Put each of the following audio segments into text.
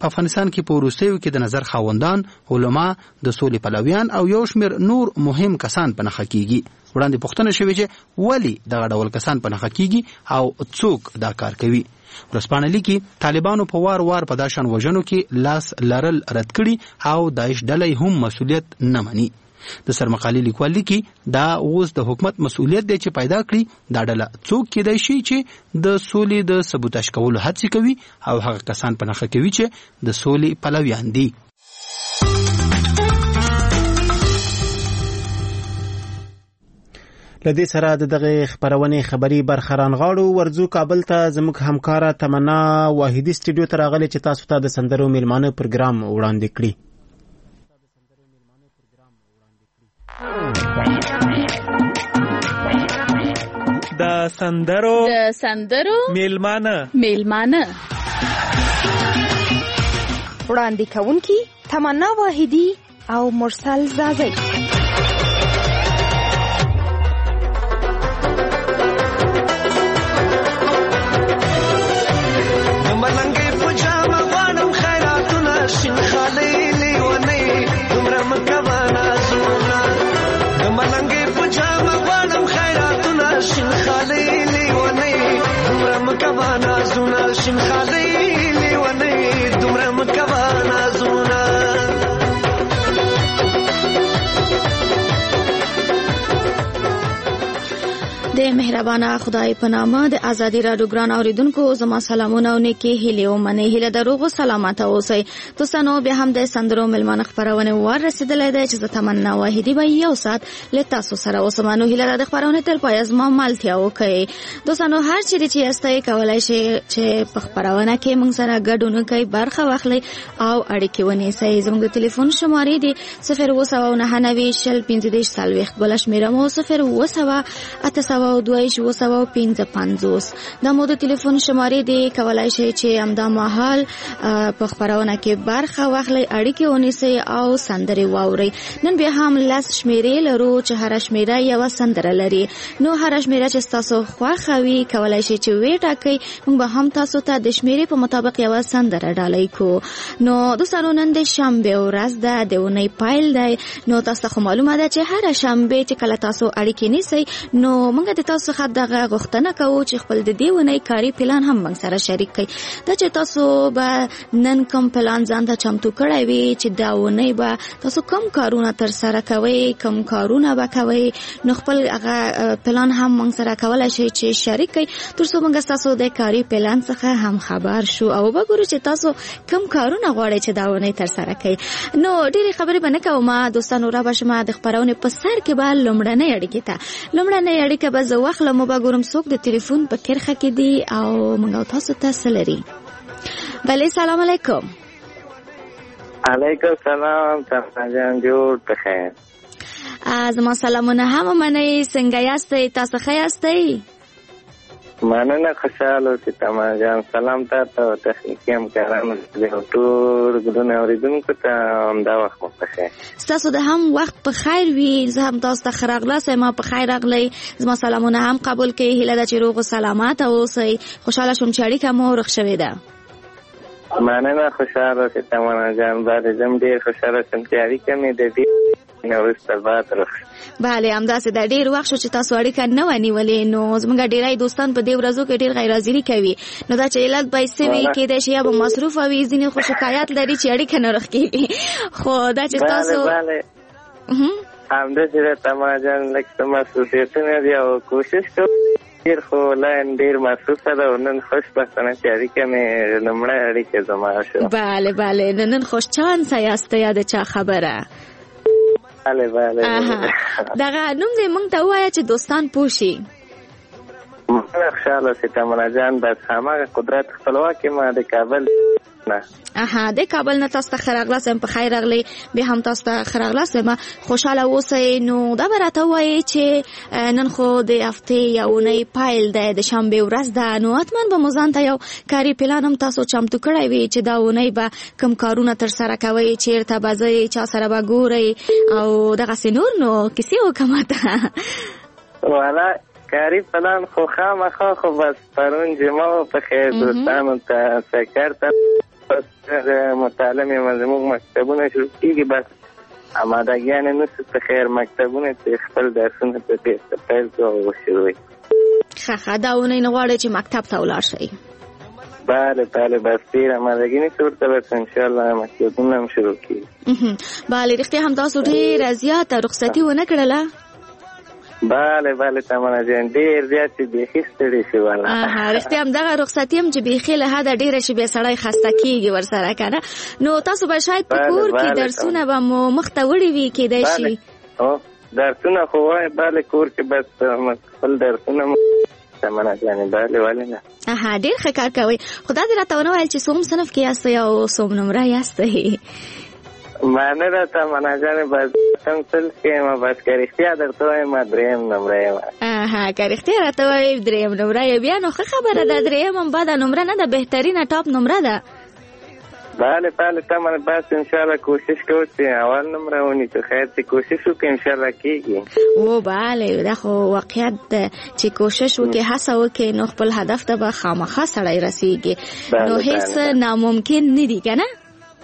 افغانستان کې په وروستیو کې د نظر خاوندان، علما، د سولې پلویان او یو شمېر نور مهم کسان په نښه کیږي. وړاندې پوښتنه شوې چې ولې دغه ډول کسان په نښه کیږي او څوک دا کار کوي. ورځپاڼه لیکي طالبانو په وار په دا شان وژنو کې لاس لرل رد کړي او داعش ډلې هم مسؤلیت نه مني. د سرمقالې لیکوال لیکي دا اوس د حکومت مسؤلیت دی چې پیدا کړي دا ډله څوک کېدای شي چې د سولې د سبوتاژ کولو هڅې کوي او هغه کسان په نښه کوي چې د سولې پلویان دي. لدې سره د دغه خبرونې خبري برخه رانغاړو. ورځو کابل ته زموږ همکاره تمنا واحدي سټوډیو ته راغلي چې تاسو ته د سندرو میلمانه پروګرام وړاندې کړي. د سندرو میلمانه وړاندې کوونکي تمنا واحدي او مرسل زازی. د مهربانه خدای په نامه د ازادي رادیو ګران اوریدونکو زما سلامونه او نیکی هیله او منې هیله دروغ سلامات اوسئ. دوستانو بیا هم د سندرو ملمانه خبرونه ور رسیدلې ده چې تمنا واحدي به یو سات له تاسو سره اوسمانو هیله د خبرونه تل پای از ما مالتیا وکړي. دوستانو هر چیرې چې استای کولای شي چې په خبرونه کې موږ سره ګډون کوي برخه واخلي او اړیکې ونیسئ. زموږ ټلیفون شمارې دي 0299015 بل شمیره مو 08285 دا مو د ټلیفون شمارې دی. کولای شي چې همدا مهال په خبرونه کې برخه واخلي اړیکې ونیسئ او سندرې واورئ. نن بیا هم لاس شمیرې لرو چې هر شمیره یو سندره لري. نو هر شمیره چې تاسو خوښه وي کولای شي چې وی ټاکئ موږ به هم تاسو ته د شمیرې په مطابق یو سندره ډالۍ کو. نو دوستانو نن د شنبه ورځ ده د اونۍ پایل دی. نو تاسو خو معلومه ده چې هر شنبه چې کله تاسو اړیکې نیسئ نو موږ د تاسو څخه دغه غوښتنه کوو چې خپل د دې ونې کاری پلان هم موږ سره شریک کړئ. دا چې تاسو به نن کوم پلان ځان ته چمتو کړی وي چې دا ونې به تاسو کوم کارونه تر سره کوئ کوم کارونه به کوئ نو خپل هغه پلان هم موږ سره کولای شئ چې شریک کړئ ترڅو موږ تاسو د کاری پلان څخه هم خبر شو او وګورو چې تاسو کوم کارونه غواړئ چې دا ونې تر سره کړئ. نو ډېرې خبرې به نه کوم دوستانو را بشم د خبرونه په سر کې به لومړنۍ اړیکې ته لومړنۍ اړیکه به زه واخلم او به ګورم څوک د ټلیفون په کرخه کې دی او موږ تاسو ته سلري. بله سلام علیکم. علیکم سلام تمنا جان جوړ بخیر. زما سلامونه هم منئ. څنګه یاستئ؟ تاسو ښه یاستئ؟ مننه خوشاله اوسئ تمنا جان. سلام تاسو او تخنیکي همکارانو د ټول ګډون اوریدونکو ته همدا وخت مو بخیر. ستاسو د هم وخت په خیر وي. زه هم تاسو ته ښه راغلاست. ما په خیر راغلی. زما سلامونه هم قبول کړئ. هیله ده چې روغ او سلامت اوسئ. خوشاله شوم چې اړیکه مو رخ شوې ده. مننه خوشاله اوسئ تمنا جان. بعد زم ډېر خوشاله شوم چې اړیکه مې د دې بله همداسې دا ډېر وخت شو چې تاسو اړیکه نه ونیولې نو زموږ ډېری دوستان په دې ورځو کې ډېر غیر حاضري کوي نو دا چې علت به څه وي کېدای شي یا به مصروف وي ځینې خو شکایت لري چې اړیکه نه رخکېږي خو دا چې تاسو همداسې ده تمنا جان لږ څه مصروفیتونه دي او کوشش کوم ډېر خو لاین ډېر مصروفه ده او نن خوشبختانه چې اړیکه مې لومړۍ اړیکه زما شوه. بله بله نن خوشچانسه یاستئ یا د چا خبره؟ بله بله. دغه نوم دې موږ ته ووایه چې دوستان پوه شي. مننه خوشحاله اوسئ تمنا جان. بس هماغه قدرت خپلواکي ما د کابل نه د کابل نه تاسو ته ښه راغلاست. په خیر راغلی. بیا هم تاسو ته ښه راغلاست. خوشحاله اوسئ. نو دا به راته ووایئ چې نن خو د هفتې یا اونۍ پیل دی د شنبې ورځ ده نو حتما به مو ځان ته یو کاري پلان هم تاسو چمتو کړی وي چې دا اونۍ به کوم کارونه تر سره کوئ چیرته به ځئ چا سره به ګورئ او دغسې نور نو کیسې وکړه ماته. والا کاری پلان خو خامخا خو بس پرون جمعه په خیر دوستانو ته سکر ته مطالعه زموږ مکتبونه شروع کېږي، بس آمادګیانې نشته ته خیر مکتبونه چې خپل درسونه په پیل کړو او شروع یې. ښه دا اونۍ نه غواړئ چې مکتب ته ولاړ شئ؟ بله بس ډېر آمادګي نشته ورته، بس انشاءالله مکتبونه هم شروع کېږي. بله رښتیا هم تاسو ډېره زیاته رخصتي ونه کړله؟ بله تمنا جان ډېر زیات چې بیخي ستړي شي والله. رښتیا هم دغه رخصتي هم چې بیخي له حده ډېره شي بیا سړی خسته کېږي ورسره که نه. نو تاسو به شاید په کور کې درسونه به مو مخ ته وړي وي کېدای شي؟ درسونه خو وایي بله کور کې بس خپل درسونه تمنا جانې بله ولې نه. ډېر ښه کار کوئ. خو داسې راته ونه ویل چې څوم صنف کې یاستئ او څوم نمره یاستئ؟ ما نه راته منا جانې بس کم صنف کې یم، بس که رښتیا درته وایم درېیم نمره یم. که رښتیا راته وایي درېیم نمره یې بیا نو ښه خبره ده. درېیم هم بده نمره نه ده، بهترینه ټاپ نمره ده. بله تمنا بس انشاءالله کوشش کوو چې اول نمره ونیسو، خیر چې کوشش وکړو انشاءالله کېږي. بله دا خو واقعیت ده چې کوشش وکړې هڅه وکړې نو خپل هدف ته به خامخا سړی رسېږي. نو هېڅ ناممکن نه دي که نه؟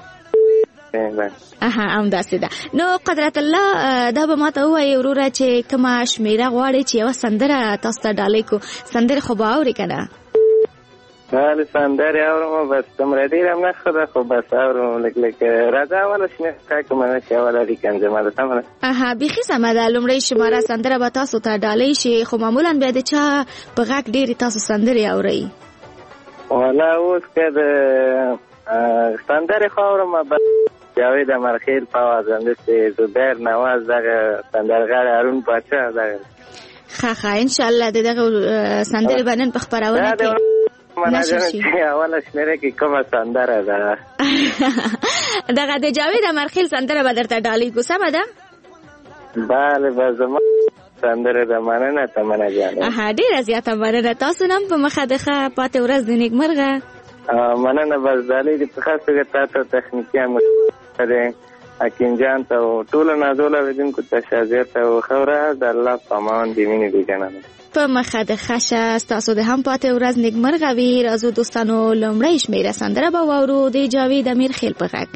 همداسې ده. نو قدرت الله دا به ماته ووایي وروره چې کومه شمېره غواړې چې یوه سندره تاسو ته ډالۍ کړو؟ سندرې خو به اورې که نه؟ بله سندرې اورم، بس دومره ډېره هم نه ښه ده خو بس اورم لږ راځه اوله شمېره کا کومه نه چې اوله لیکنځمه ده سمه ده؟ بیخي سمه ده. لومړۍ شماره سندره به تاسو ته ډالۍ شي، خو معمولا بیا د چا په غږ ډېرې تاسو سندرې اورئ؟ والا اوس که د سندرې خو اورم بس جاوید امرخیل په آواز اندسته زبیر نواز دغه سندرغاړی هارون پاچا دغه. ښه انشاءالله د دغه سندرې به نن په خپرونه کې نشر شي. اوله شمېره کې کومه سندره ده؟ دغه د جاوید امرخیل سندره به درته ډالۍ کړو سمه ده؟ بله بس زما سندره ده. مننه تمنا جانې. ډېره زیاته مننه. تاسو هم په مخه د ښه پاتې ورځ د نیکمرغه. مننه. بس ډالۍ دې په خاص توګه تا ته تخنیکیان دی حکیم جان ته او ټولو نازوله اوریدونکو ته شاذیه ته او ښه ورځ د الله په امان دې مینې دې جنانه. په مخه د ښه شه ستاسو د هم پاتې ورځ نیکمرغه وي. راځو دوستانو لومړۍ شمېره سندره به واورو د جاوید امیرخیل په غږ.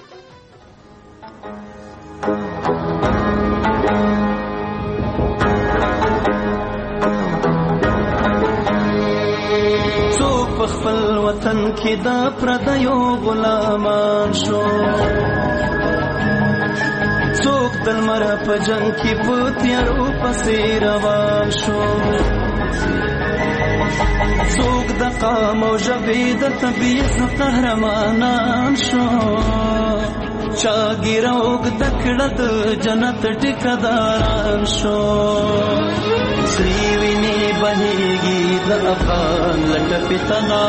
په خپل وطن کې د پردیو غلامان شو، څوک د لمر په جنګ کې په تیارو پسې روان شو، څوک د قام او ژبې د طبیعت قهرمانان شو، چا ګیره اوږده کړه د جنت ټیکهداران شو. سرې وینې بهېږي د افغان لکه پتنا،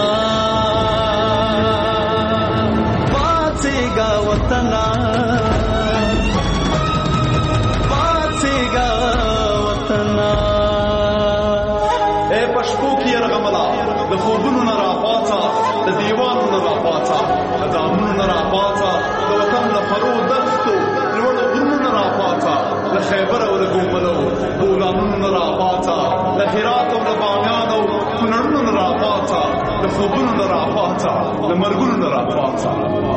پاڅېږه وطنه پاڅېږه وطنه. ای په شپو کې یرغمله د خوبونو نه راپاڅه، د دیوالو نه راپاڅه، د دامونو نه راپاڅه، د وطن له پرو دښتو لوړو غرونو نه راپاڅه، له خیبر او له ګوملو بولانونو نه راپاڅه، له هرات او له بامیان او کونړونو نه راپاڅه، له خوبونو نه راپاڅه، له مرګونو نه راپاڅه.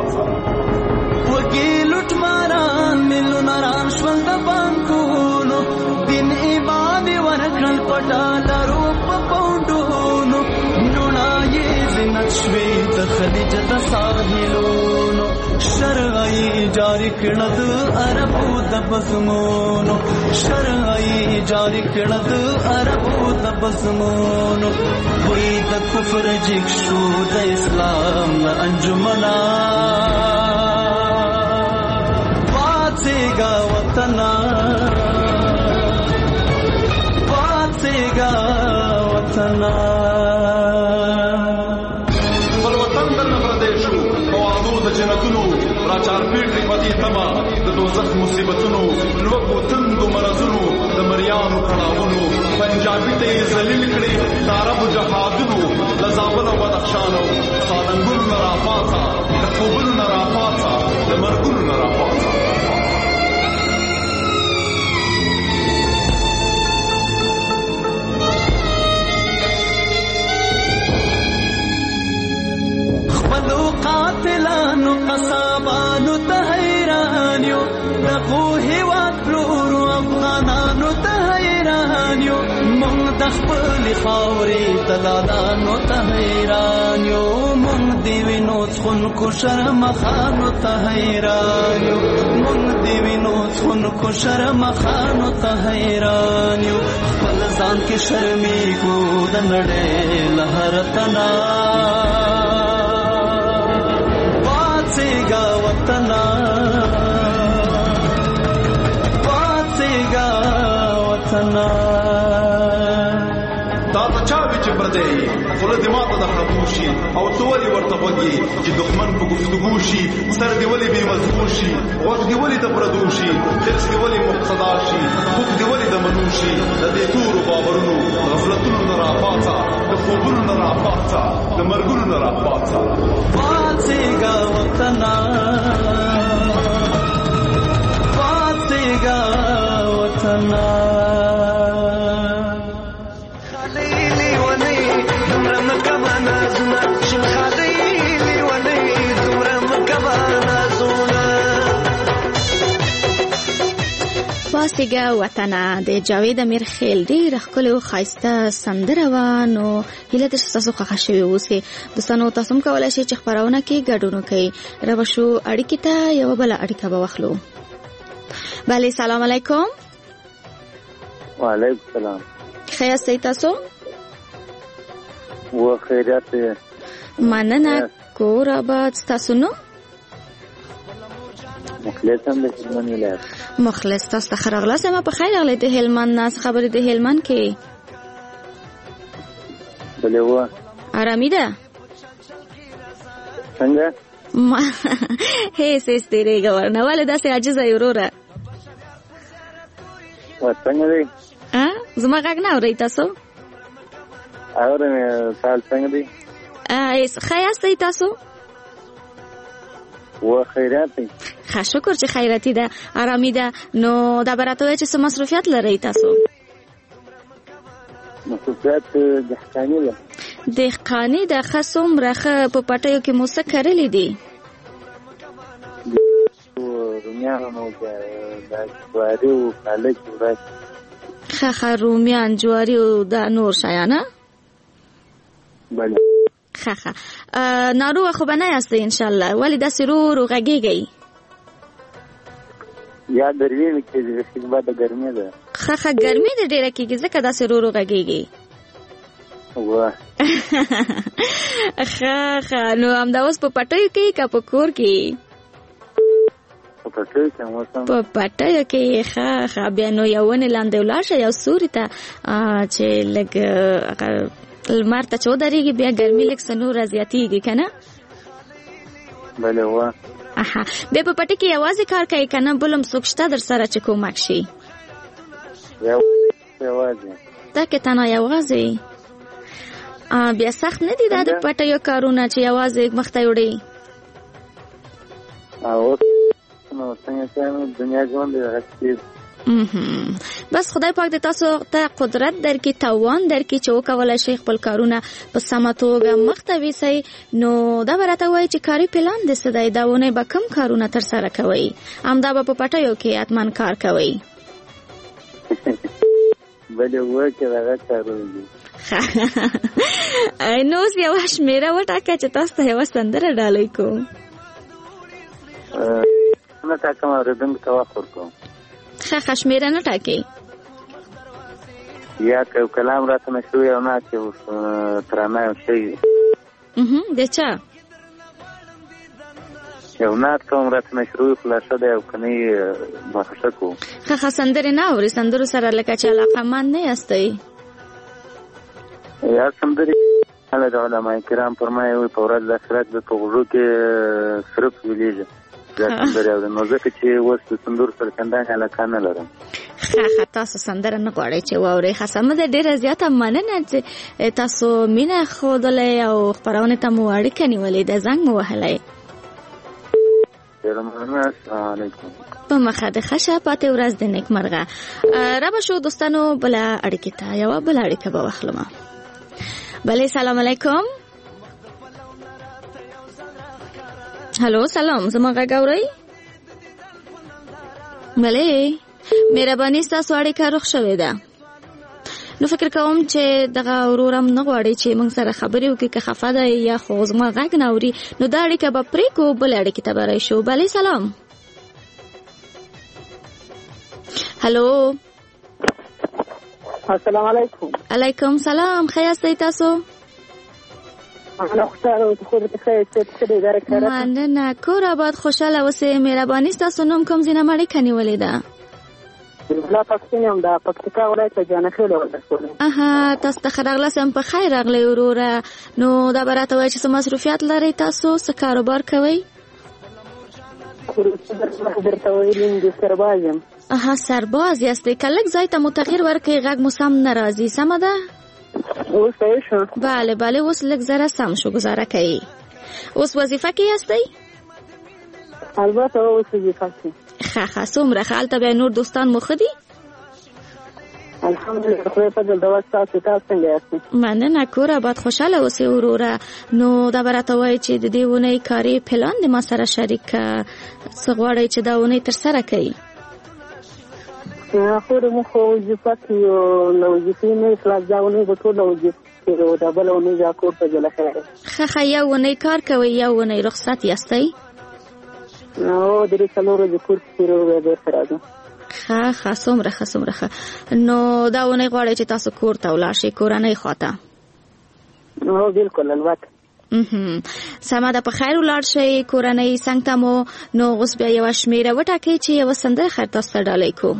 وږي لوټماران میلیونران شول د بانکونو، دین ایمان یې ورکړل په ډالرو په پونډونو، لوڼه یې زینت شوې د خلیج د ساحلونو، شرع یې جاري کړه د عربو د بزمونو، شرع یې جاري کړه د عربو د بزمونو. وی د کفر جګ شو د اسلام له انجمنا، پاڅېږه وطنه پاڅېږه وطنه. خپل وطن درنه پردی شو په وعدو د جنتونو، راچارپېټې پدې تمه د دوزخ مصیبتونو، لوږو تندو مرضونو د مریانو کړاوونو، پنجابي ته یې ذلیل کړې د عربو جهادونو، له زابل او بدخشان او سالنګونو نه راپاڅه، د خوبونو نه راپاڅه، د مرګونو نه راپاڅه. خپلو قاتل خپل خاورې دلالانو ته حیران یو مونږ دی وینو څخونکو شرمخانو ته حیران یو مونږ دی وینو څخونکو شرمخانو ته حیران یو خپل ځان کې شرمېږو د نړۍ له هر تنا پاڅېږه وطنه دا ته چا وی چې پردې خوله دې ماته د خرابوشي او تو ولې ورته وږي چې دښمن په گفتگو شي سر دې ولې بې مضمون شي وخت دې ولې د پردوشي درس دې ولې مقتدا شي خوب دې ولې د منوشي د دې تورو باورونو غفلتونو نه راپاڅه د خوبونو نه راپاڅه د مرګونو نه راپاڅه پاڅېږه وطنه پاڅېږه وطنه پاڅېږه وطنه د جاوید امیرخیل ډېره ښکلې او ښایسته سندره وه. نو هیله ده چې ستاسو خوښه شوې اوسې. دوستانو تاسو هم کولی شئ چې خپرونه کې ګډون وکړئ. رابه شو اړیکې ته یوه بله اړیکه به واخلو. بله سلام علیکم. وعلیکم سلام. ښه یاستئ تاسو؟ و خیریت دی. مننه. کور آباد. ستاسو نو؟ مخلص هم د هلمند ولایت. مخلص تاسو ته ښه راغلاست. ما په خیر راغلی د هلمند نه. څه خبرې د هلمند کې؟ بلې وه ارامي ده؟ څنګه؟ هېڅ تېرېږه ورنه. ولې داسې عاجزه یې وروره؟ څنګه دی؟ زما غږ نه اورئ تاسو؟ اورم. سهال څنګه دی؟ ښه یاستئ تاسو؟ و خیرات دی. ښه شکر چې خیراتي ده، ارامي ده. نو دا به راته وایئ چې څه مصروفیت لرئ تاسو؟ مصروفیت دهقاني ده. دهقاني ده. ښه څومره ښه. په پټیو کې مو څه کرلي دي؟ رومیان او جواري او پالک. ښه رومیان جواري او دا نور شیان. بله. ښه ناروغه خو به نه یاستئ انشاءالله؟ ولې داسې رو غږېږئ؟ یا ګرمي مې کېږي. بعد ګرمي ده. ښه ګرمي دې ډېره کېږي ځکه داسې رو غږېږي. ښه نو همدا اوس په پټیو کې که په کور کې؟ په پټیو کې. په پټیو کې. ښه بیا نو یو ونې لاندې ولاړ شه یو سوري ته چې لږ لمر ته چې ودرېږي بیا ګرمي لږ څه نوره زیاتېږي که نه؟ بله وه. بیا په پټي کې یوازې کار کوي که نه بل هم څوک شته در سره چې کومک شي؟ یوازې. دا کې تنها یوازې؟ بیا سخت نه دي دا د پټیو کارونه چې یوازې مخ ته وړي؟ دنیا ژوند دی. بس خدای پاک د تاسو ته قدرت درکړي، توان درکړي چې وکولای شئ خپل کارونه په سمه توګه مخ ته ویسئ. نو دا به راته وایي چې کاري پلان دې څه دی؟ دا اونۍ به کوم کارونه ترسره کوئ؟ همدا به په پټیو کې حتما کار کوئ؟ بلې اووه کې دغه کارونه دي. نو اوس یوه شمېره وټاکه چې تاسو ته یوه سندره ډالۍ کوم. نه ټاکم، اورېدونکو ته وخت ورکوم. ښه شمېره نه ټاکئ؟ یا که یو کلام راته مشهور یو نعت یو ترانه یو شی. د چا؟ یو نعت کوم راته مشهور خلاصه ده یو کنی بخښه کوم. ښه سندرې نه اورئ؟ سندرو سره لکه چې علاقمند نه یاستئ؟ یا سندرې د علماء کرام فرمایي په ورځ د آخرت د په غوږو کې صرف ویلېږي. نو ځکه چې اوس د سندرو سره چندانې علاقه نه لرم. ښه تاسو سندره نه غواړئ چې واورئ؟ ښه سمه ده. ډېره زیاته مننه چې تاسو مینه ښودلی او خپرونې ته مو اړیکه نیولې ده، زنګ مو وهلی. ډېره مننه. السلام علیکم. په مخه د ښه شه پاتې ورځ د نیکمرغه. رابه شو دوستانو بله اړیکې ته یوه بله اړیکه به واخلم. بله سلام علیکم. هلو سلام، زما غږ اورئ؟ بلې مهرباني ستاسو اړیکه رخ شوې ده. نو فکر کوم چې دغه ورورم نه غواړي چې موږ سره خبرې وکړي که خفه ده یا خو زما غږ نه اوري نو دا اړیکه به پرېږدو بلې اړیکې ته به راشو. بلې سلام. هلو السلام علیکم. علیکم سلام. ښه یاستئ تاسو؟ مننه. کور آباد خوشحاله اوسئ. مهرباني ستاسو نوم کوم ځای نه مې اړیکه نیولې ده؟ لا پښتون یم د پکتیکا ولایت جانخیل ولسوالۍ. اها تاسو ته ښه راغلاست. په خیر راغلی وروره. نو دا به راته وایئ چې څه مصروفیات لرئ تاسو؟ څه کاروبار کوئ؟ درته ویلي د سرباز یم. اها سرباز یاستئ. که لږ ځای ته مو تغییر ورکړئ غږ مو سم نه راځي. سمه ده؟ اوس صحیح شو؟ بله بله اوس لږ ذره سم شو. ګزاره کوي. اوس وظیفه کې یاستئ؟ البته اوس وظیفه کې. ښه څومره ښه. هلته بیا نور دوستان مو ښه دي؟ الحمدلله خدای فضل د وخت تاسو څنګه یاستئ؟ مننه. کور آباد خوشحاله اوسئ وروره. نو دا به راته وایئ چې د دې اونۍ کاري پلان د ما سره شریک که څه غواړئ چې دا اونۍ ترسره کوئ؟ خو موږ خو وظیفه کې یو له وظیفې نه خلاص دا اونۍ به ټوله وظیفه کې و دا بله اونۍ دا کور ته جله خیر. ښه یو اونۍ کار کوئ یو اونۍ رخصت یاستئ؟ او درې څلور ورځې کور کې تېروو بیا بېرته راځو. ښه څومره ښه. نو دا اونۍ غواړئ چې تاسو کور ته ولاړ شئ کورنۍ خواته؟ او بالکل البته. سمه ده. په خیر ولاړ شئ کورنۍ څنګ ته مو. نو اوس بیا یوه شمېره وټاکئ چې یوه سندره خیر تاسو ته ډالۍ کو.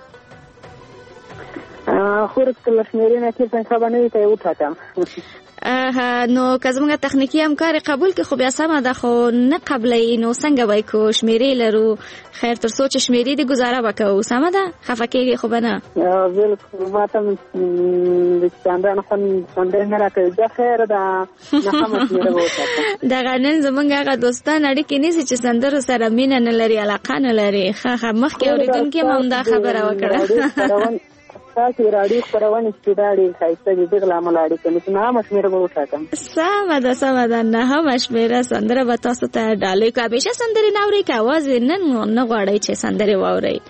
خو له شمېرې نه کې څنګه به نه وي ته یې وټاکم. نو که زموږ تخنیکي همکار قبول کړي خو بیا سمه ده خو نه قبلوي نو څنګه به یې کوو؟ شمېرې لرو خیر تر څو چې شمېرې دي ګزاره به کوو. سمه ده؟ خفه کېږئ خو به نه؟ بالکل ما ته د چندانه خوند سندرې نه راکوي. دا خیر ده نهمه شمېره به وټاکم. دغه نن زموږ هغه دوستان اړیکې نیسي چې سندرو سره مینه نه لري علاقه نه لري. ښه مخکې اورېدونکي هم همدا خبره وکړه. تاسو راډیو خپرونې چې دا ډېر ښایسته دي دغه له امله اړیکه نیسي. نهمه شمېره به وټاکم. سمه ده. نهمه شمېره سندره به تاسو ته ډالۍ کړو. همیشه سندرې نه اورئ که اواز نن نه غواړئ چې سندرې واورئ؟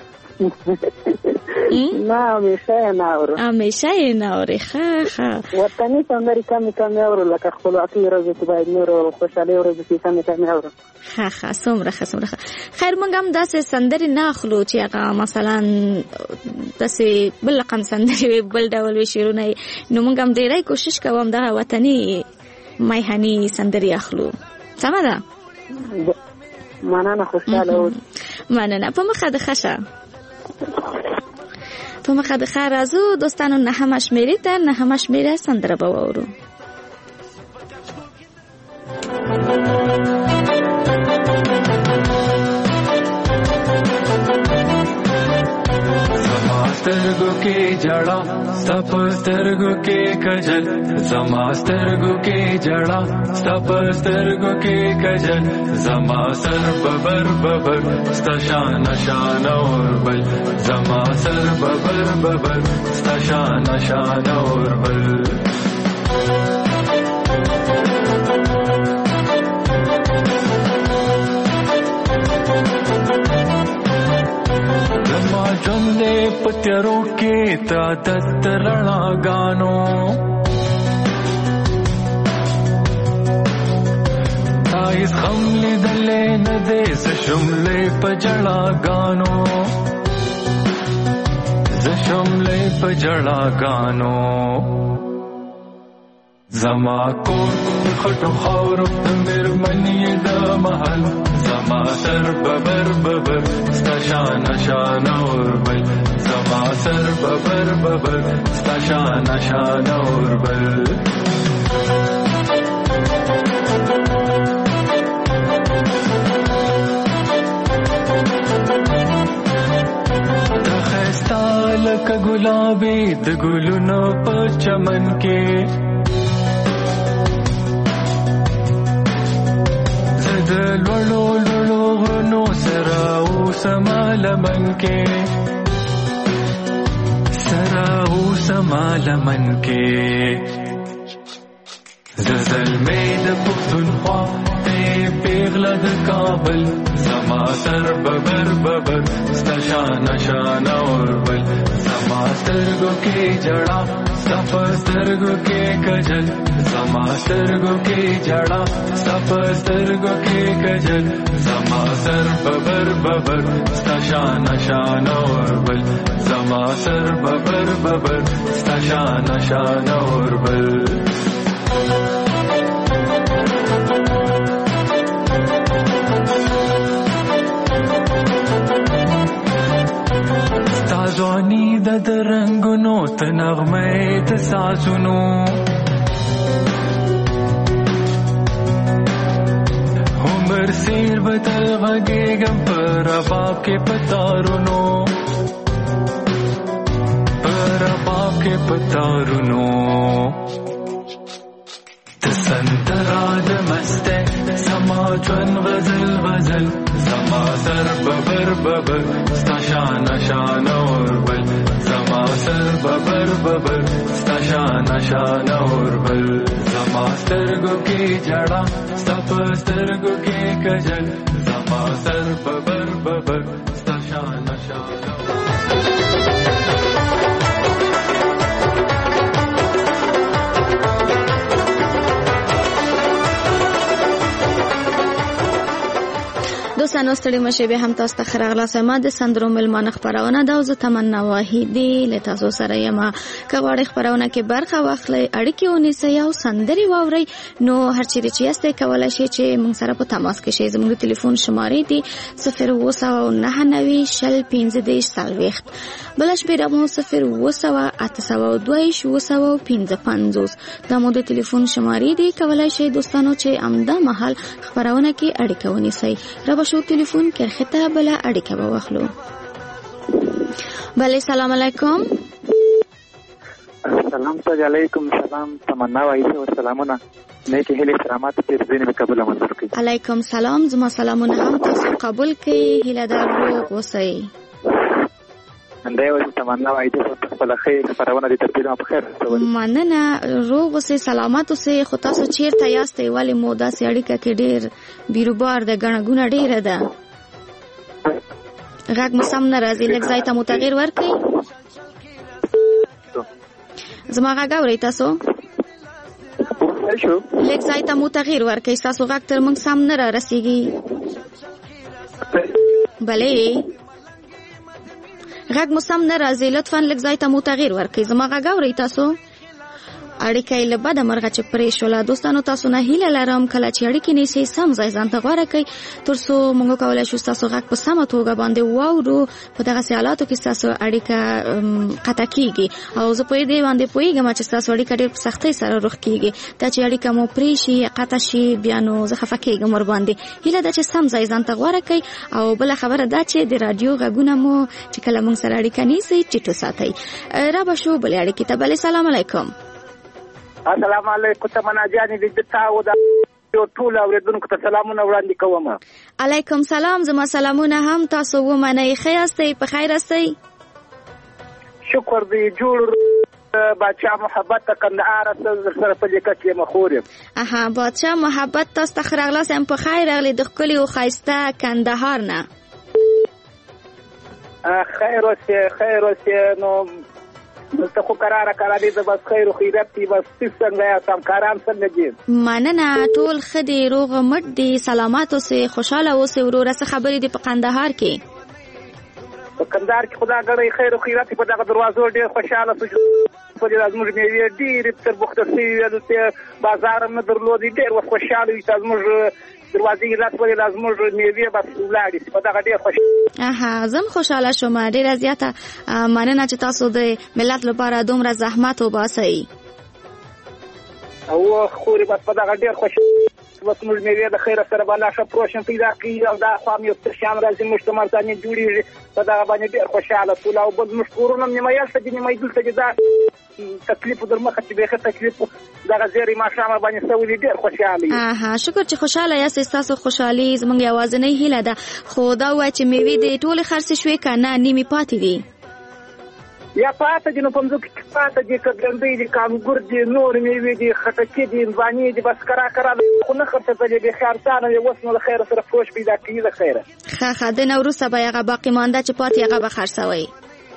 نه همیشه یې نه اورو. همیشه یې نه اورئ. ښه وطني سندرې کمې اورو لکه خپلواکۍ ورځې چې باید نورو خوشحالۍ ورځې کې کمې اورو. ښه څومره ښه. خیر موږ هم داسې سندرې نه اخلو چې هغه مثلا داسې بل رقم سندرې وي بل ډول وي شعرونه. نو موږ هم ډېری کوشش کوو همدغه وطني میهني سندرې اخلو. سمه ده؟ مننه. خوشحاله اوس. مننه. په مخه د ښه شه. په مخه د ښه راځو دوستانو. نهمه شمېرې ته نهمه شمېره سندره به واورو. سترګو کې جړا ستپ سترګو کې کجل زما سترګو کې جړا ستپ سترګو کې کجل زما سر ببر ستا شان اور بل زما سر ببر ستا شان اور بل. ژوندې پتیارو کې تا عادت رڼاګانو تا هیڅ غم لیدلې نه دی زه شملې په جړاګانو زما کور خټو خاورو د مېرمنې د محل زما سر ببر ستا شان اور بل زما سر ببر ستا شان اور بل. دا ښایسته لکه ګلابي د ګلونو په چمن کې د لولو غرونو سره اوسما لمن کې زلزلمې د پښتونخوا د پیغله د کابل زما سر ببر ببر ستا شان شان اوربل زما سترګو کې جړا ستا په سترګو کې کجل زما سترګو کې جړا ستا په سترګو کې کجل زما سر ببر ببر ستا شان شان اوربل زما سر ببر ببر ستا شان شان اوربل ځواني د رنگونو ته نغمه د سازونو عمر سیر بدل غږېږم په رباب کې پتارونو په رباب کې پتارونو د سندرا د مسته زما ژوند غزل غزل زما سر ببر ببر ستا شان شان اوربل زما سر ببر ببر ستا شان شان اوربل زما سترګو کې جړا ستا په سترګو کې کجل زما سر ببر ببر ستا شان شان دوستانو ستړي مشه به هم تاسو ته خراغلا سما د سندرو ملمانه خبرونه دا او تمنا واحدی له تاسو سره یم کغواړی خبرونه کې برخه واخلئ اړیکې ونیسئ او سندري واورئ نو هر چیرې چې یاست کولای شئ چې موږ سره په تماس کې شئ زموږ ټلیفون شمارې دي 029901540 بل شمېره مو 080280255 دا مو د ټلیفون شمارې دي کولای شئ دوستانو چې امدا محل خبرونه کې اړیکه ونیسئ شو تلیفون کرخته بلا اړیکه به واخلو. بله سلام علیکم. سلام علیکم. سلام تمنا وایي او سلامونه نیکی هیله سلامات په دې قبول منظور کړئ. علیکم سلام زما سلامونه هم تاسو قبول کړئ هیله دار روغ اوسئ. انده یو تمنا وایي چې خپل خیر خبرونه دې ترتیب په خیر مننه روغ اوسئ سلامات اوسئ خو تاسو چیرته یاست ولی مو داسې اړیکه کې ډیر بیروبار د غنګونه ډیره ده غږ مو سم نه راځي لږ ځای ته مو تغیر ورکړئ زما غږ اورئ تاسو لږ ځای ته مو تغیر ورکړئ تاسو غږ تر موږ سم نه را رسیږي بله غږ مو سم نه راځي لطفا لږ ځای ته مو تغیر ورکړئ زما غږ اورئ تاسو اړیکه یې له بده مرغه چې پرې شوله دوستانو تاسو نه هیله لرم کله چې اړیکې نیسئ سم ځای ځان ته غوره کړئ تر څو موږ کولی شو ستاسو غږ په سمه توګه باندې واورو په دغسې حالاتو کې ستاسو اړیکه قطع کیږي او زه په دې باندې پوهېږم چې ستاسو اړیکه ډېر په سختۍ سره روغ کیږي دا چې اړیکه مو پرې شي قطع شي بیا نو زه خفه کېږم ورباندې هیله ده چې سم ځای ځان ته غوره کړئ او بله خبره دا چې د راډیو غږونه مو چې کله موږ سره اړیکه نیسئ ټیټ وساتئ را به شو بلې اړیکې ته بلې سلام علیکم السلام علیکم تمنا جانې دې تاسو دا یو ټول اوریدونکو ته سلامونه وړاندې کوم علیکم سلام زما سلامونه هم تاسو ومنئ ښه یاستئ په خیر یاستئ شکر دې جوړ بادشاہ محبت کندهار سره په لیکه کې مخور اها بادشاہ محبت تاسو ته خراغلا سم په خیر راغلی د ښکلي او ښایسته کندهار نه خیر اوسه نو ته خو قراره دې بس خیر او خیرات دې بس څنګه یا سم کاران څنګه دي مننه ټول خدي روغ مټ دي سلامات اوسه خوشاله اوسه وروره څه خبرې دي په کندهار کې په کندهار کې خدا غړي خیر او خیرات په دغه دروازو ډېر خوشاله شو په دې لازم مې ډېر تر بوختسي د بازار نه درلودي ډېر خوشاله وي تاسو موږ دروازې لاس ولې لازم میوه بس ولاړې په دغه ډېر خوش زم خوشاله شوم ډېره زیاته مننه چې تاسو د ملت لپاره دومره زحمت وباسئ او خوري بس په دغه ډېر خوش بس موږ میوه د خیر سره بالا ښه پروشن پیدا کړي او دا خام یو شام راځي موږ ته مرتانې جوړیږي په دغه باندې ډېر خوشاله ټول او بل موږ کورونه نیمه یال ته نیمه دلته دا تکلیف در مخه چې به تکلیف دغه زیری ما شام باندې سوي ډېر خوشاله شکر چې خوشاله یاست تاسو خوشحالي زموږ یوازینۍ هیله ده خو دا وایي چې میوه دې ټول خرڅ شوې کنه نیمه پاتې دي یا پاته دي نو په مځکو کې پاته دي که ګندۍ دي که انګور دي نور میوې دي خټکي دي هندوانې دي بس کرا خو نه خرڅېدلې بېخي ارزانه وې اوس نو د خیره سره فروش پیدا کوي د خیره ښه د نه وروسته به هغه باقي مانده چې پاتې هغه به خرڅوئ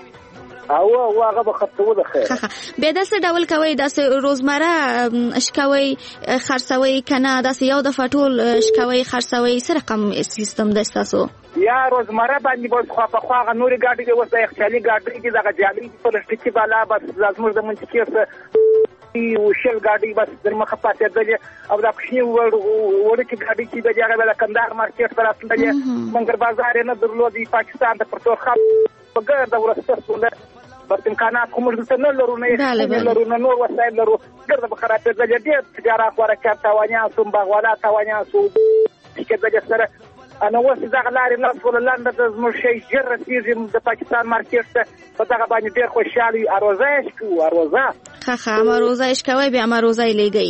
او هغه به خرڅوو د خیره بیا داسې ډول کوئ داسې روزمره شکوئ خرڅوئ که نه داسې یو دفعه ټول شکوئ خرڅوئ څه رقم سیستم دی ستاسو یا روزمره باندې به خواپخوا هغه نورې ګاډۍ دي اوس د یخچالي ګاډۍ دي دغه جالۍ دي پلاستیکي بالا بس زموږ د منطقې څه شل ګاډۍ بس در مخه پاتېدلې او دا کوچني وړوکې ګاډۍ چې د هغه د کندهار مارکېټ ته راتللې منګر بازار یې نه درلودی پاکستان ته پر ټول خط په ګرده ورسته سوله بس امکانات خو موږ دلته نه لرو نه لرو نه نور وسایل لرو ګرده به خرابېدلې ډېر تجارت حرکات تاوانیان شو باغوالا تاوانیان شو کېدلې سره نو اوس دغه لارې نه ټوله لنډه ده زموږ شی ژر رسېږي د پاکستان مارکېټ ته په دغه باندې ډېر خوشحاله وي اروزه یې شکوو اروزه ښه اروزه یې شکوئ بیا اروزه یې لیږئ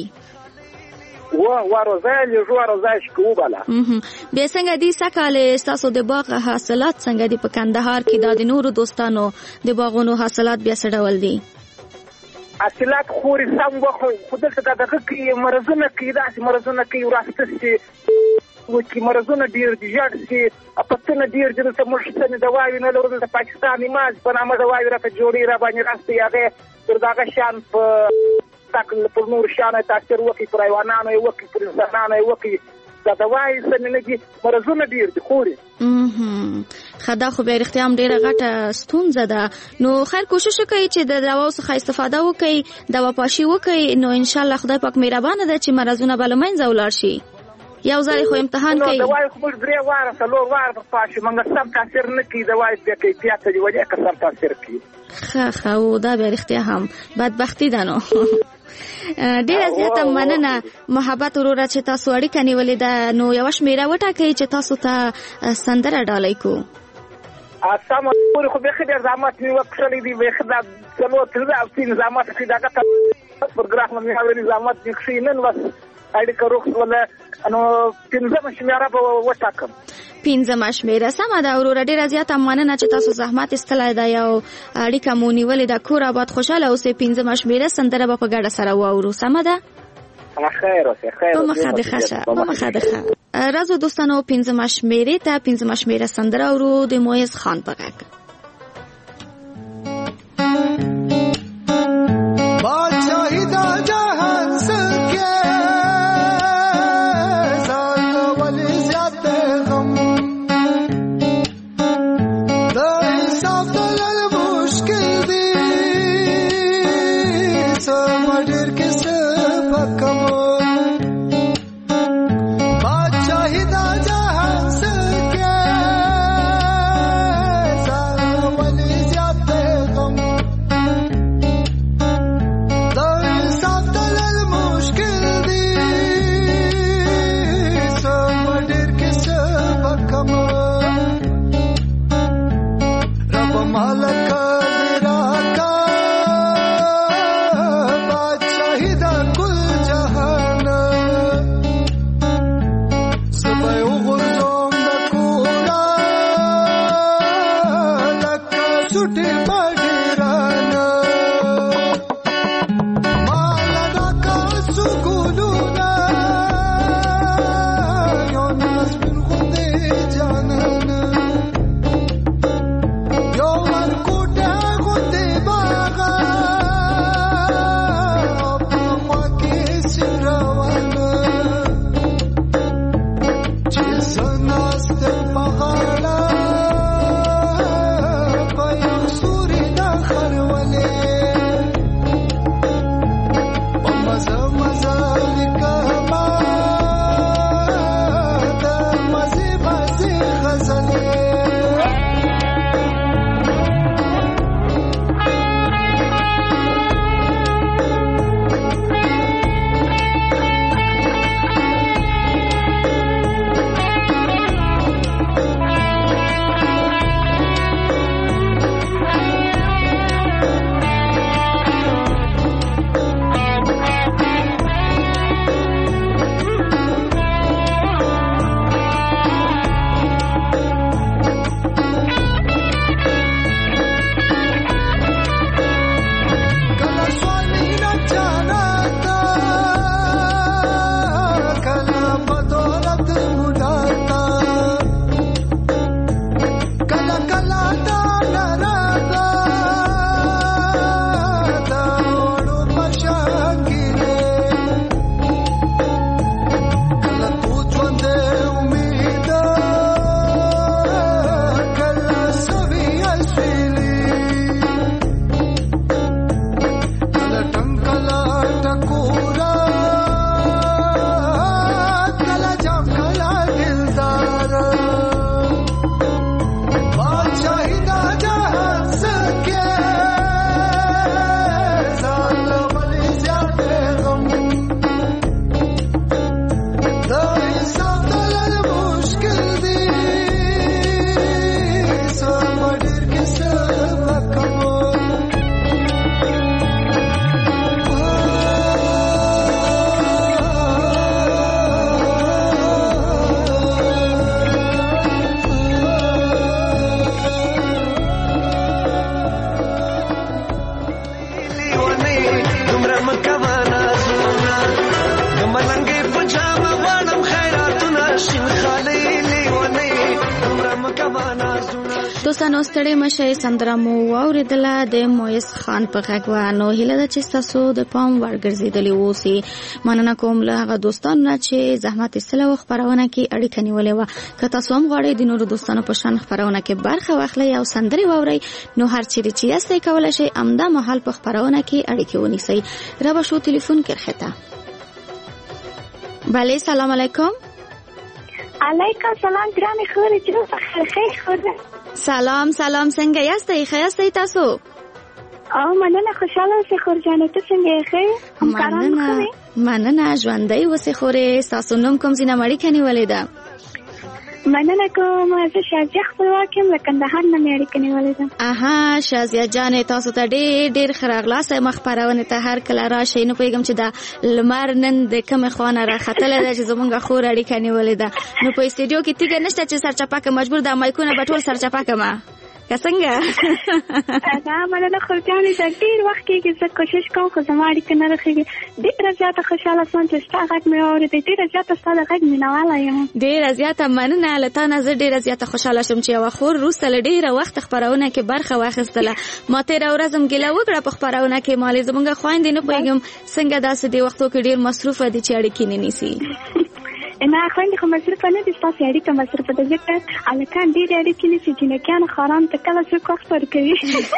اروزه یې لیږو اروزه یې شکوو بله بیا څنګه دي سږکال ستاسو د باغ حاصلات څنګه دي په کندهار کې دا د نورو دوستانو د باغونو حاصلات بیا څه ډول دي حاصلات خوري سم خو دلته دغه کوي مرضونه کوي داسې مرضونه کوي وراسته چې وکي مرضونه ډیر دي ژړ شي اپتنه ډیر دي چې موږ څنګه دواوی نه لرو د پاکستان ایماج په نامه دواوی راته جوړي را باندې راستي هغه تر دغه شان په تاکل په نور شان تاثیر وکي پر حیوانانو وکي پر انسانانو وکي دا دواوی څنګه نه دي مرضونه ډیر دي خوري خدا خو به اړتیا هم ډیره غټه ستونزه ده نو خیر کوشش وکړئ چې د دواو څخه استفاده وکړئ دوا پاشي وکړئ نو ان شاء الله خدای پاک مهربانه ده چې مرزونه به له منځه ولاړ شي یو ځای خو امتحان کوي دواي خو موږ درې واره څلور واره په پاشي موږ سم تاثیر نه کوي دواي په کیفیت دی وجه که سم تاثیر کوي ښه او دا به اړتیا هم بدبختی ده نو ډیره زیاته مننه محبت وروره چې تاسو اړیکه نیولې ده نو یو شمیره وټاکئ چې تاسو ته سندره ډالۍ کو سم پورې خو به خیر زحمت نیو کړی دی به خدای څلور تر دا په زحمت کې دغه پروګرام مې اوري زحمت نکشي نن وس اړیکه روخ ولا نو پنځمه شمیره به وټاکم پنځمه شمیره سمه ده وروره ډیره زیاته مننه چې تاسو زحمت استلای دا یو اړیکه مو نیولې ده کور آباد خوشاله اوسې پنځمه شمیره سندره به په ګډه سره واورو سمه ده خیر اوسه خیر په مخه ده راځو دوستانو پنځمه شمیره ته پنځمه شمیره سندره ورو د مویز خان په غږ بادشاہی دا جہان سکے زال ولی زیادہ غم دا حساب دلال مشکل دی سب ڈر کس پکم بادشاہی دا جہان سکے زال دوستانو ستړي مشه سندره مو واوریدله د مویس خان په غږ و. نو هیله ده چې تاسو د پام ورګرځېدلي اوسئ. مننه کوم له هغه دوستانو نه چې زحمت ایستلی و خپرونه کې اړیکه نیولې وه. که تاسو هم غواړئ د نورو دوستانو په شان خپرونه کې برخه واخلئ او سندرې واورئ نو هر چیرې چې یاستئ کولی شئ همدا مهال په خپرونه کې اړیکې ونیسئ. را به شو تلیفون کرخته. بله سلام علیکم. علیکم سلام ګرانې خورې چې خیر خورې. سلام څنګه یاستئ؟ ښه یاستئ تاسو؟ مننه خوشحاله اوسئ خور جانې. ته څنګه یې؟ ښه مننه ژوندی اوسئ خورې. ستاسو نوم کوم ځای نه اړیکه نیولې ده؟ مننه کوم. زه شازیه خپلواک یم له کندهار نه مې اړیکه نیولې ده. شازیه جانې تاسو ته ډېر ښه راغلاست یم خپرونې ته. هر کله راشئ. نو پوهېږم چې دا لمر نن د کومې خوا نه راختلی ده چې زمونږ خور اړیکه نیولې ده. نو په استډیو کې تیږه نشته چې سرچپه کړم. مجبور دا مایکونه به ټول سرچپه کړم. که څنګه؟ مننه خور جانې. دا ډېر وخت کېږي زه کوشش کوم خو زما اړیکه نه رسېږي. ډېره زیاته خوشحاله شوم چې ستا غږ مې واورېدی. ډېره زیاته ستا د غږ مینهواله یم. ډېره زیاته مننه له تا نه. زه ډېره زیاته خوشحاله شوم چې یوه خور وروسته له ډېره وخته خپرونه کې برخه واخیستله. ما تېره ورځ هم ګیله وکړه په خپرونه کې. مالې زمونږ خویندې نه پوهېږم څنګه داسې دې وختو کې ډېر مصروفه دي چې اړیکې نه نیسي. نه خویندې خو مصروفه نه دي. ستاسې اړیکه مصروفه ده ځکه هلکان ډېرې اړیکې نیسي. جینکیانو خارانو ته کله څوک وخت ورکوي.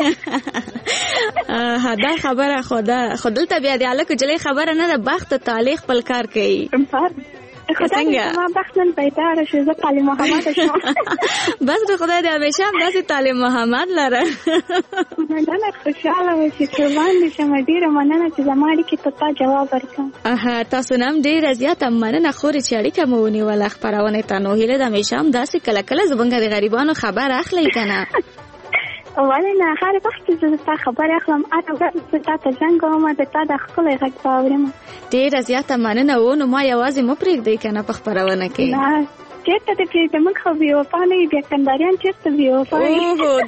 دا خبره خو دلته بیا د هلک جلۍ خبره نه ده. بخت تعالی خپل کار کوي. خدای زما بخت نن بیداره شو. زه تعلیم محمد شوم. بس د خدای دې همیشه هم داسې تعلیم محمد لره. مننه خوشحاله اوسئ. قربان دې شم. ډېره مننه چې زما اړیکې ته تا جواب ورکړم. تاسو نه هم ډېره زیاته مننه خورې چې اړیکه مو ونیوله خپرونې ته. نو هیله ده همیشه هم داسې کله کله زمونږ د غریبانو خبر اخلئ که نه؟ ولې نه. هر وخت چې زه تا خبر اخلم هره ورځ زه تا ته زنګ کوم د تا د ښکلی غږ به اورم. ډېره زیاته مننه و. نو ما یوازې مه پرېږدئ که نه په خپرونه کې؟ نه چېرته دې پرېږدم. موږ خو بېوفا نه یو. بیا کنداریان چېرته بېوفا وي؟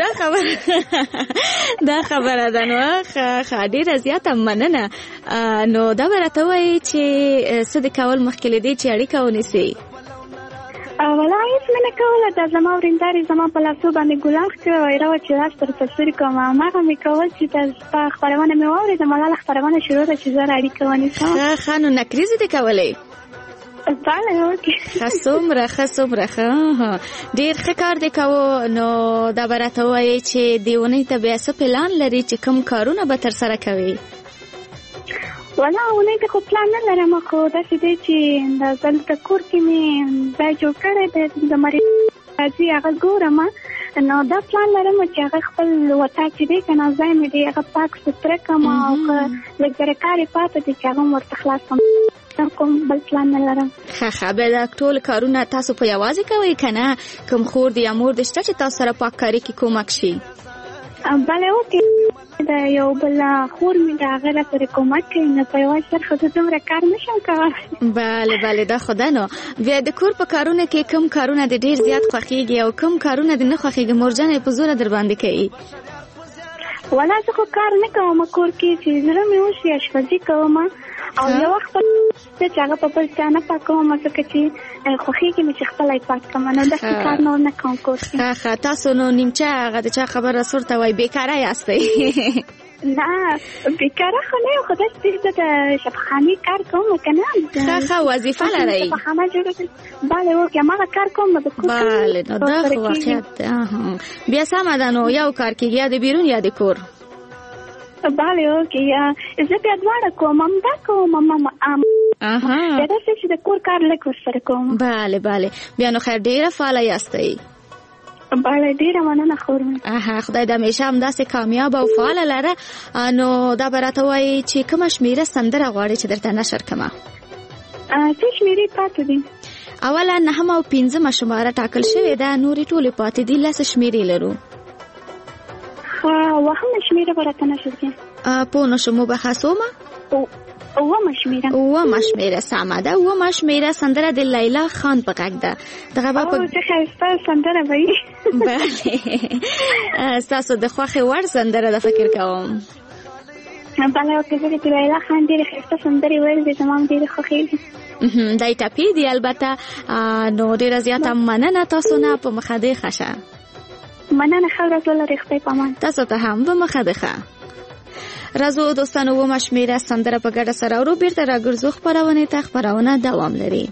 دا خبره ده. نو ښه ډېره زیاته مننه. نو دا به راته ووایي چې څه د کول مخکې له دې چې اړیکه ونیسئ؟ ولا هیڅ مې نه کوله. دا زما ورېندارې زما په لاسو باندې ګلان ښکړه ویره وه چې راز پر تصویر کوم. هماغه مې کول چې ستا خپرونه مې واورېده. ملاله خپرونه شروع ده چې زه اړیکه ونیسم. ښه نو نکریزې دې کولې؟ بله اوکې. ښه څومره ښه ډېر ښه کار دې کوو. نو دا به راته ووایې چې دې اونۍ ته بیا څه پلان لري چې کوم کارونه به ترسره کوې؟ ولا اونۍ ته خو پلان نه لرم. خو داسې دی چې دلته کور کې مې ځای جوړ کړی دی د مریض راځي هغه ګورم. نو دا پلان لرم چې هغه خپل وطاق چې دی که نه ځای مې دی هغه پاک سوتره کړم او که لږ زره کار یې پاته دی چې هغه هم ورته خلاص کړم. کوم بل پلان نه لرم. ښه بیا دا ټول کارونه تاسو په یوازې کوئ که نه کوم خور دی یا مور دی شته چې تاسو سره پاککاري کې کومک شي؟ بله اوکې. د یو بل خور مې د هغه لپاره کومک کوي. نه په یوازې سره خو زه دومره کار نشم کولی. بله دا خو ده. نو بیا د کور په کارونه کې کوم کارونه د ډېر زیات خوښېږي او کوم کارونه د نه خوښېږي؟ مورجانه یې په زوره در باندې کوي؟ ولا زه خو کار نه کوم کور کې. چې زړه مې وشي اشپزي کوم او یو وخت چې هغه په بل چا نه پاکوم ځکه چې خوښېږي مې چې خپله یې پاک کړم. نو داسې کار نور نه کوم کور کې. ښه تاسو نو نیمچه هغه د چا خبره سورته وایي بېکاره یاستئ؟ نه بېکاره خو نه یم. خو داسې زه د شفاخانې کار کوم که نه. ښه وظیفه لرئ؟ شفاخانه جوړه کړم. بله اوکې هماغه کار کوم. نو د کور بله نو دا خو واقعیت بیا سمه ده. نو یو کار کېږي یا د بیرون یا د کور؟ بله اوکې. زه بیا دواړه کوم. همدا کوم بیا داسې چې د کور کار لږ ورسره کوم. بله بیا نو خیر ډېره فعاله یاستئ. بله ډېره مننه خور مې. خدای دې همیشه همداسې کامیاب او فعاله لره. نو دا به راته وایي چې کومه شمېره سندره غواړې چې درته نشر کړمه؟ څه شمېرې پاتې دي؟ اوله 9 او 15 شماره ټاکل شوې ده. نورې ټولې پاتې دي. 10 شمېرې لرو. وهمه شمېره به راته نشر کړې؟ پوه نه شوم. وبخښومه. اومه شمېره سمه ده. اومه شمېره سندره د لیلا خان په غږ ده. دغه به څه ښایسته سندره به وي. بله ستاسو د خوښې وړ سندره ده فکر کوم. بله اوکې. زه د لیلا خان ډېرې ښایسته سندرې ویل دي زما هم ډېرې خوښېږي. دی ټپې دي البته. نو ډېره زیاته مننه تاسو نه په مخه دې ښه شه. مننه ښه ورځ ولرئ. خدای په امان. تاسو ته هم په مخه ده ښه. راځو دوستانو ومه شمېره سندره په ګډه سره اورو. بیرته راګرځو خپرونې ته. خپرونه دوام لري.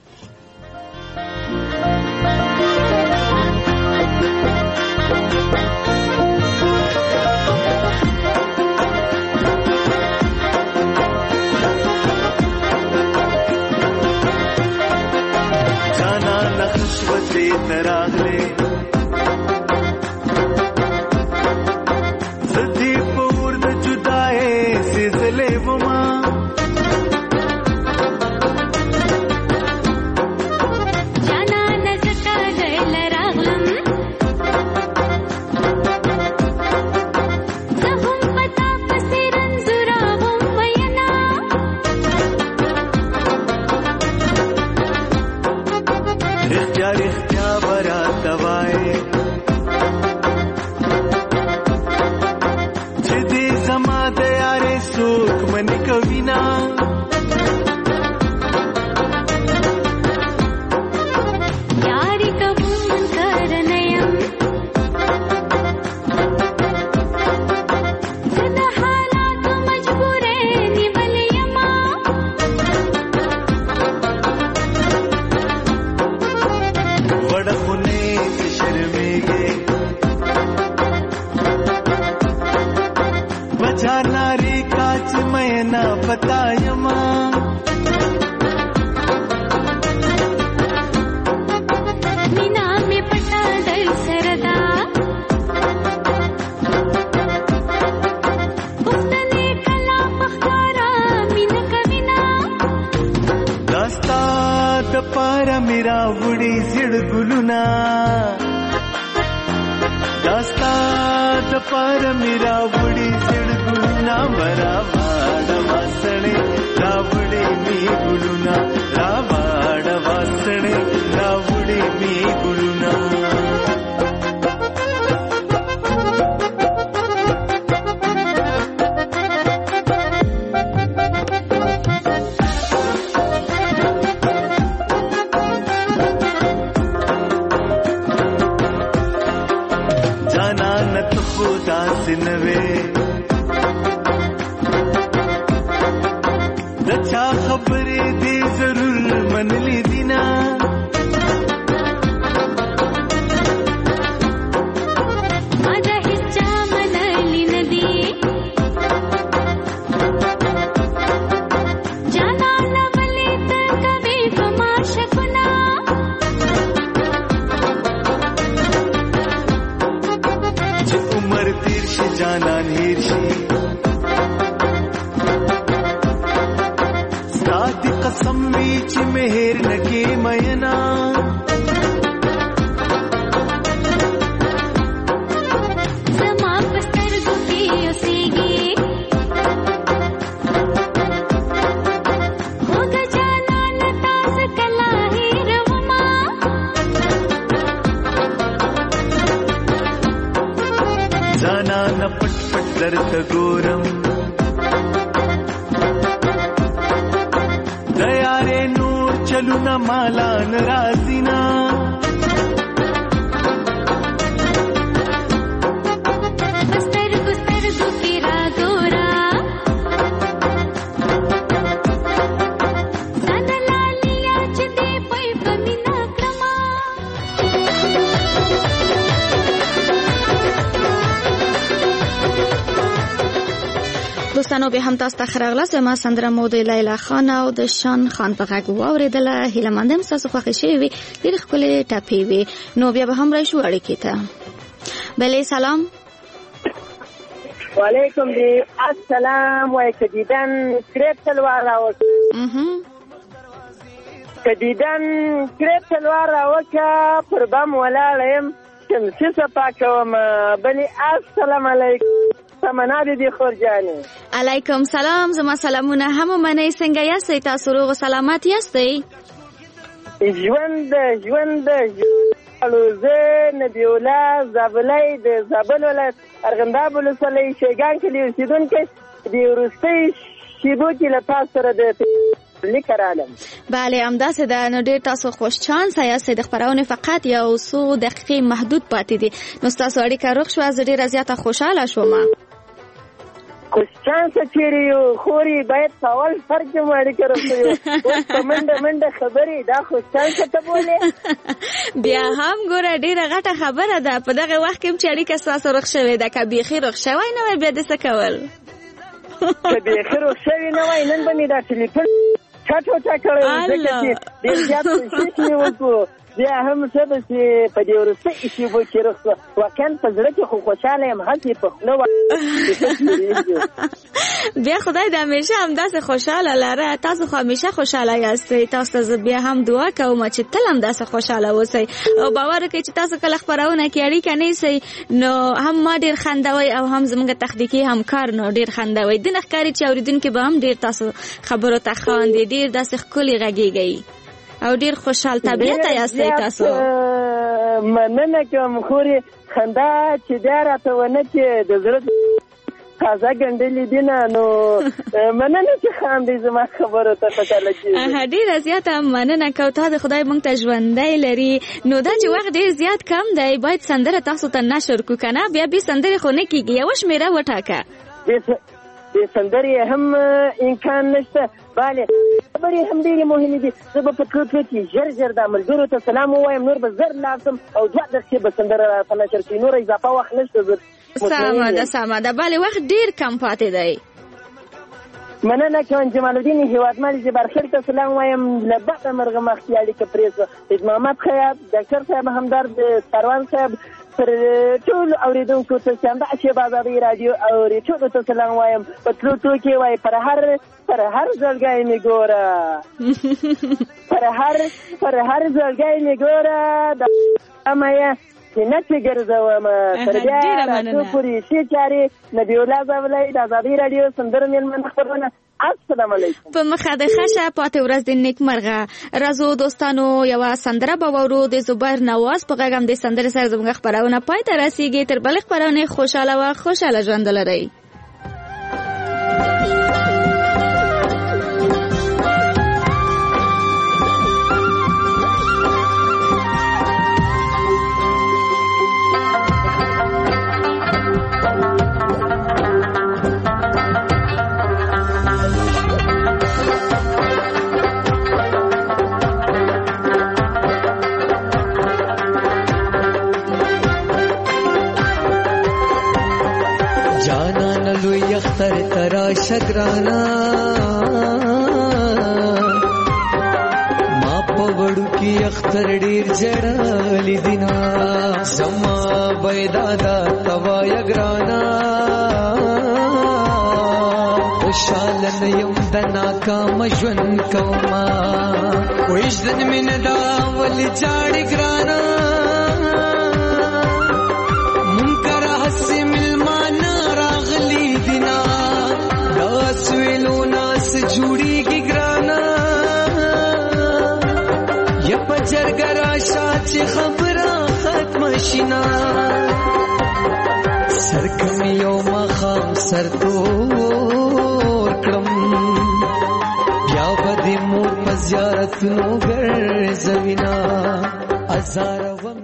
تراغله زدی پور د جدای سزلې وما جانا نزتا دل راغلم زهم پتا پسرن زرا هم وینا رختیا برات وای چې دې زما د یارې سوک منی کوینا یاري کوم کرنیم زدا حالات مجبورې نیولېما وړخونه شرمېږي بچا ناری کاچ مې نه پتايما مینا می پټا در سردا پښتنې کلا پخارا مینا کوینا داستا د پاره میرا وړي زړ ګلونا داستا د پاره میرا وړي زړ ګلونا برابر واسړې راوړي می ګلونا راوړ واسړې راوړي می ګلونا جانانت خدا سنوے دچا خبرې دې ضرور منلی دینا ماده هیڅ منلی ندی جانا لولې ته کوي پما شکنا چې عمر تیر شي جانان هیر شي سادي قسم وی چې مهر نکي مینا زما پسترګو کې اوسېږي هوګه جانا نتاس کلا هیروما جانا نه پټ پټ درته ګورم د یارې نور چلونه مالا ناراضینا پسترګو کې را ګورا سندلالیا چې دې پي پمینا کما دوستانو به هم تاسو ته خراغله زما سندره مو د لیلا خان او د شان خان په غږ واوریدله. هیله مندم تاسو خوښ شوي وي. ډېر ښکلې ټپې وي. نو بیا به هم راشو اړیکې ته. بله سلام وعلیکم دی السلام وای کدیدن کرپ تلوار راوکه کدیدن کرپ تلوار راوکه پر بم ولاړم شمسی صفا کوم بلی السلام علیکم سمنا دی خورجانی. علیکم سلام. زما سلامونه هم منئ. څنګه یاستئ تاسو؟ روغ سلامت یاستئ؟ ژوند الوزه نبی الله زابلای د زابل ولایت ارغنداب ولسوالۍ شیګان کلی اوسیدونکي د وروستي شیبو کې له تاسو سره د لیک رالم. بله همداسې ده. نو ډېر تاسو خوش چانسه یاستئ. د خپرونې فقط یو څو دقیقې محدود پاتې دي. نو ستاسو اړیکه روغ شوه. زه ډېره زیاته خوشحاله شوم. خوش چانسه چیرې یو خوري باید سوال فرق مو اړیکه روغ شوي. اوس په منډه خبرې دا خوش چانسه ته بولې. بیا هم ګوره ډېره غټه خبره ده. په دغه وخت کې هم چې اړیکه ستاسو روغ شوې ده، که بیخي روغ شوی نه وای بیا دې څه کول؟ که بیخي روغ شوي نه وای نن به مې دا ټلیفون چا کړی و، ځکه چې ډېر زیات کوشش مې وکړو. بیا هم څه ده چې په دې وروستۍ شېبو کې روغ شوه. واقعا په زړه کې خو خوشحاله یم، هسې په خوله بیا خدای دې همیشه همداسې خوشحاله لره. تاسو خو همیشه خوشحاله یاستئ. تاسو ته زه بیا هم دعا کوم چې تل همداسې خوشحاله اوسئ. او باور وکړئ چې تاسو کله خپرونه کې اړیکه نیسئ نو هم ما ډېر خندوئ او هم زموږ تخنیکي همکار نو ډېر خندوئ. دنه ښکاري چې اورېدونکي به هم ډېر تاسو خبرو ته خاندي، ډېر داسې ښکلي غږېږئ او ډېر خوشحال طبیعته یاستئ تاسو. مننه کوم خورې. خندا چې بیا راته ونه چې د زړه تازه ګنډلې دي نه، نو مننه چې خاندئ زما خبرو ته خوشحاله کېږي. ډېره زیاته مننه کوو. تا د خدای موږ ته ژوندی لري. نو دا چې وخت ډېر زیات کم دی، باید سندره تاسو ته نشر کړو که نه بیا بې سندرې خو نه کېږي. یوه شمېره وټاکه. د سندرې هم امکان نشته. بله خبرې هم ډېرې مهمې دي. زه به په تلو کې ژر د ملګرو ته سلام ووایم، نور به زر لاړ شم او 2 دقیقې به سندره راته نشر کړي. نور اضافه وخت نشته. سمه ده. بله وخت ډېر کم پاتې دی. مننه کوم. جمال الدین هیوادمل جبارخیل ته سلام وایم. له بده مرغه مخکې اړیکه پرېږده. حاج محمد خیاط، ډاکټر صاحب همدرد، سروان صاحب، پر ټول اوریدونکو ته چې همدا شیبه ازادي رادیو اوري ټولو ته سلام وایم. په تلو کې وای پر هر ځلګی مې ګوره پر هر ځلګی مې ګوره د امیا چې نه چې ګرځوم تر بیا راتلو پورې ښې چارې. نبی الله زولای د ازادي رادیو سندرو مېلمنه خپرونه. السلام علیکم. په مخه د ښه پاتې ورځ د نیکمرغه. راځو دوستانو یوه سندره به واورو د زبیر نواز په غږ. هم د سندرې سره زموږ خپرونه پای ته رسیږي. تر بلې خپرونې خوشحاله ژوند ولرئ. اختر ترا شگرانا ما پوڑو کی اختر ډیر جړالی دینا زما بيدادا توا یگرانا خوشالن یم دنا کام ژوند کوما وېژدن من دا ول جاړی ګرانا منکر حسی ملمانا راغلی دینا داس ویلو ناس جوړی کی ګرانا یا پجرګرا شاچ خبره ختم شینا سرکم یوم خام سرتور کړم بیا به د مور په زیارت نو ګرځوینا ازار